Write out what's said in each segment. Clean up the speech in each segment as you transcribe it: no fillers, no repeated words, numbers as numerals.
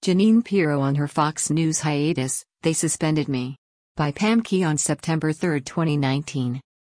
Jeanine Pirro on her Fox News hiatus, they suspended me. By Pam Key on September 3, 2019.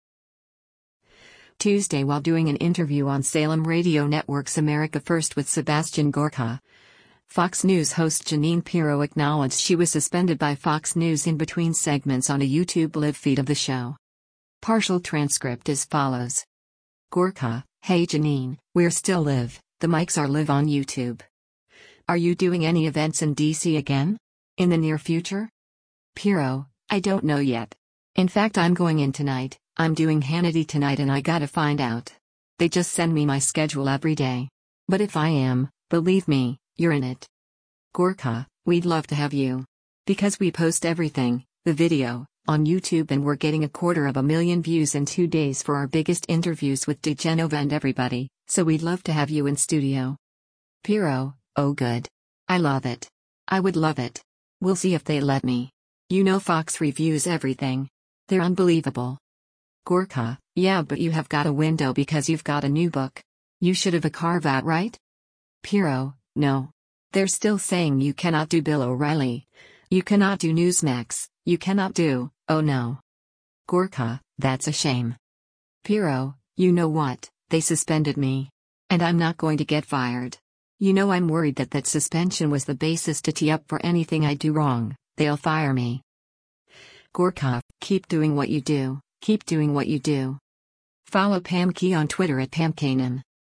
Tuesday, while doing an interview on Salem Radio Network's America First with Sebastian Gorka, Fox News host Jeanine Pirro acknowledged she was suspended by Fox News in between segments on a YouTube live feed of the show. Partial transcript as follows. Gorka: Hey Jeanine, we're still live, the mics are live on YouTube. Are you doing any events in DC again? In the near future? Pirro: I don't know yet. In fact, I'm going in tonight. I'm doing Hannity tonight and I gotta find out. They just send me my schedule every day. But if I am, believe me, you're in it. Gorka: We'd love to have you. Because we post everything, the video, on YouTube and we're getting 250,000 views in 2 days for our biggest interviews with diGenova and everybody, so we'd love to have you in studio. Pirro: Oh good. I love it. I would love it. We'll see if they let me. You know Fox reviews everything. They're unbelievable. Gorka: Yeah, but you have got a window because you've got a new book. You should have a carve out, right? Pirro: No. They're still saying you cannot do Bill O'Reilly. You cannot do Newsmax, you cannot do, oh no. Gorka: That's a shame. Pirro: You know what, they suspended me. And I'm not going to get fired. You know I'm worried that suspension was the basis to tee up for anything I do wrong, they'll fire me. Gorka: Keep doing what you do, keep doing what you do. Follow Pam Key on Twitter at PamKanan.